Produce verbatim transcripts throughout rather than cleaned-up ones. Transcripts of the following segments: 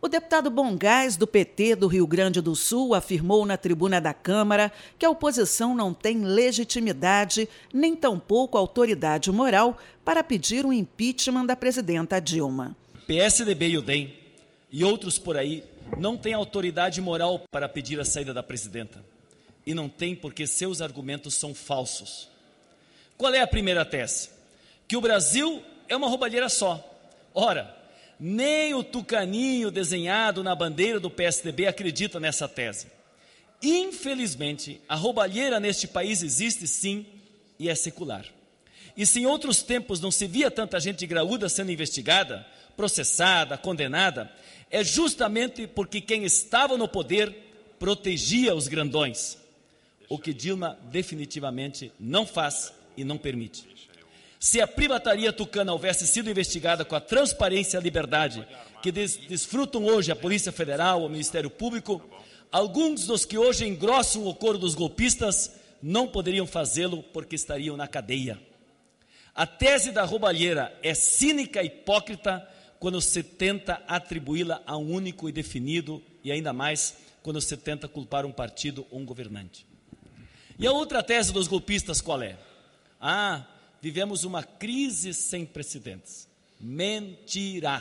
O deputado Bongás, do P T do Rio Grande do Sul, afirmou na tribuna da Câmara que a oposição não tem legitimidade, nem tampouco autoridade moral para pedir o impeachment da presidenta Dilma. P S D B e o D E M e outros por aí não têm autoridade moral para pedir a saída da presidenta. E não tem porque seus argumentos são falsos. Qual é a primeira tese? Que o Brasil é uma roubalheira só. Ora, nem o tucaninho desenhado na bandeira do P S D B acredita nessa tese. Infelizmente, a roubalheira neste país existe sim e é secular. E se em outros tempos não se via tanta gente graúda sendo investigada, processada, condenada, é justamente porque quem estava no poder protegia os grandões, o que Dilma definitivamente não faz e não permite. Se a privataria tucana houvesse sido investigada com a transparência e a liberdade que des desfrutam hoje a Polícia Federal, o Ministério Público, alguns dos que hoje engrossam o coro dos golpistas não poderiam fazê-lo porque estariam na cadeia. A tese da roubalheira é cínica e hipócrita quando se tenta atribuí-la a um único e definido, e ainda mais quando se tenta culpar um partido ou um governante. E a outra tese dos golpistas qual é? Ah, vivemos uma crise sem precedentes. Mentira!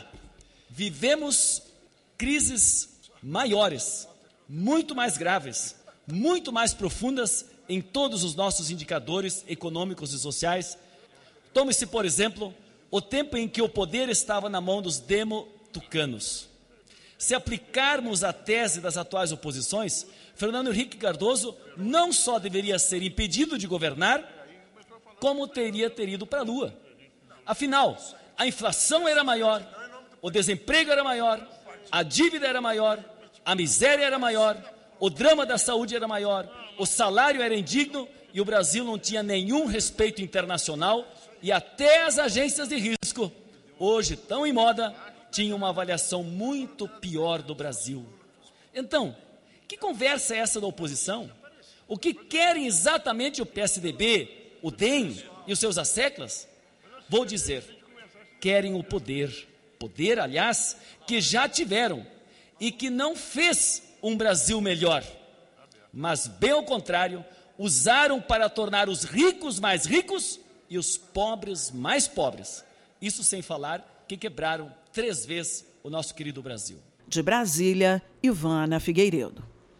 Vivemos crises maiores, muito mais graves, muito mais profundas em todos os nossos indicadores econômicos e sociais. Tome-se, por exemplo, o tempo em que o poder estava na mão dos demo-tucanos. Se aplicarmos a tese das atuais oposições, Fernando Henrique Cardoso não só deveria ser impedido de governar, como teria ter ido para a Lua. Afinal, a inflação era maior, o desemprego era maior, a dívida era maior, a miséria era maior, o drama da saúde era maior, o salário era indigno e o Brasil não tinha nenhum respeito internacional e até as agências de risco, hoje tão em moda, tinham uma avaliação muito pior do Brasil. Então, que conversa é essa da oposição? O que querem exatamente o P S D B, o D E M e os seus asseclas? Vou dizer, querem o poder. Poder, aliás, que já tiveram e que não fez um Brasil melhor. Mas, bem ao contrário, usaram para tornar os ricos mais ricos e os pobres mais pobres. Isso sem falar que quebraram três vezes o nosso querido Brasil. De Brasília, Ivana Figueiredo.